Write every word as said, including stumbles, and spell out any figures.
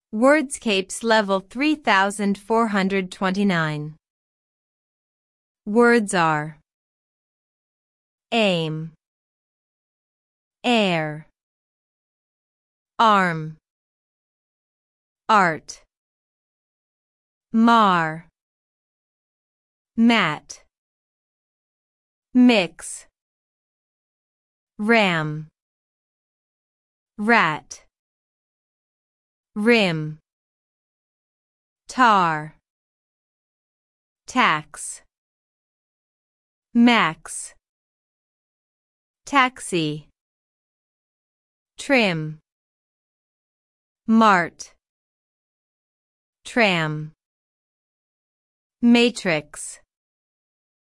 Wordscapes level three thousand four hundred twenty-nine. Words are aim, air, arm, art, mar, mat, mix, ram, rat, rim, tar, tax, max, taxi, trim, mart, tram, matrix.